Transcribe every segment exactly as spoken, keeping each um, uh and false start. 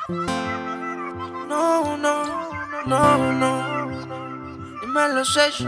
No, no, no, no. Dímelo, Sesh.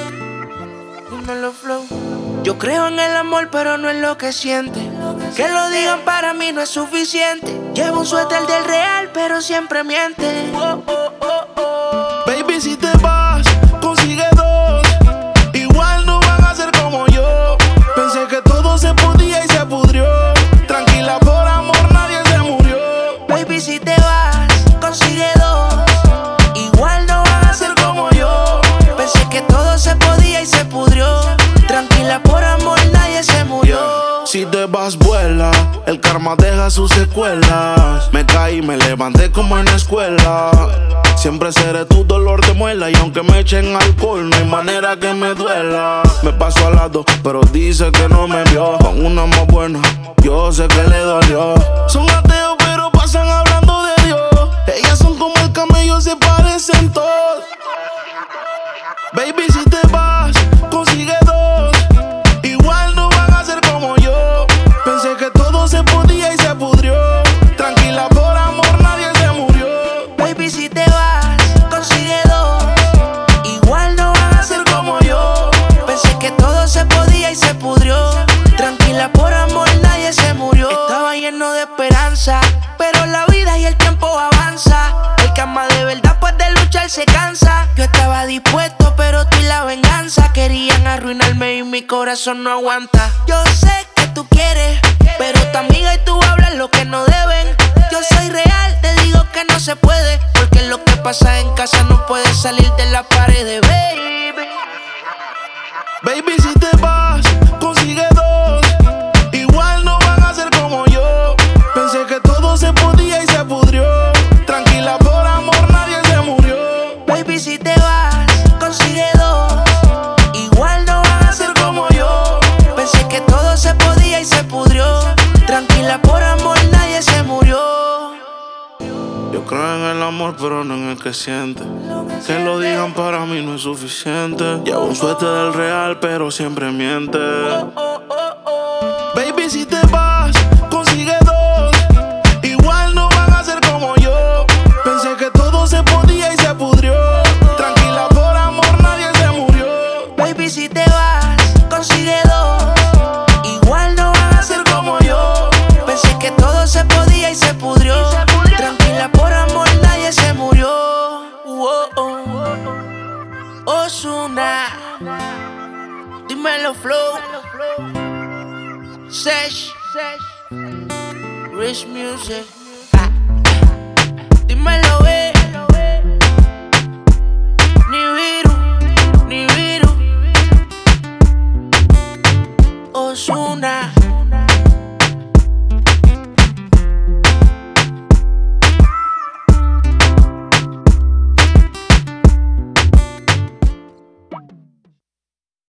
Dímelo, Flow. Yo creo en el amor, pero no en lo que siente. Que lo digan para mí no es suficiente. Llevo un suéter del real, pero siempre miente. Oh, oh, oh, oh. Baby, si te vas, consigue dos. Igual no van a ser como yo. Pensé que todo se podía y se pudrió. Tranquila, por amor nadie se murió. Baby, si te vas, consigue dos. Igual no van a ser como yo. Pensé que todo se podía y se pudrió. Tranquila, por amor nadie se murió. Si te vas, vuela. El karma deja sus secuelas. Me caí, me levanté como en la escuela. Siempre seré tu dolor de muela. Y aunque me echen alcohol, no hay manera que me duela. Me paso al lado, pero dice que no me vio. Con una más buena, yo sé que le dolió. Son ateos, pero pasan hablando de Dios. Ellas son como el camello, se parecen todos. Baby, si te vas, consigue dos. Igual no van a ser como yo. Pensé que todo se podía y se pudrió. Tranquila, por amor nadie se murió. Baby, si te vas, consigue dos. Igual no van a ser como yo. Pensé que todo se podía y se pudrió. Tranquila, por amor nadie se murió. Estaba lleno de esperanza, pero la vida y el tiempo avanza. El que ama de verdad pues de luchar se cansa. Yo estaba dispuesto, pero tú y la venganza querían arruinarme y mi corazón no aguanta. Yo sé que tú quieres, pero tu amiga y tú hablan lo que no deben. Yo soy real, te digo que no se puede, porque lo que pasa en casa no puede salir de la pared, baby. Baby, si te vas, consigue dos. Igual no van a ser como yo. Pensé que todo se podía y se pudrió. Tranquila, por amor nadie se murió. Baby, si te vas, consigue dos. Igual no van a ser como yo. Pensé que todo se podía y se pudrió. Tranquila, por amor nadie se murió. Yo creo en el amor, pero no en el que siente. Que lo digan para mí no es suficiente. Llevo un suéter del real, pero siempre miente. Oh, oh, oh, oh. Baby, si te vas, consigue dos. Igual no van a ser como yo. Pensé que todo se podía y se pudrió. Tranquila, por amor nadie se murió. Baby, si te vas, consigue dos. Igual no van a ser como yo. Pensé que todo se podía y se pudrió. Tranquila, por amor nadie se murió. Oh, oh. Ozuna, dímelo, Flow. Sesh, Rich Music. Ah. Dímelo, eh. Ni viru, ni viru. Ozuna.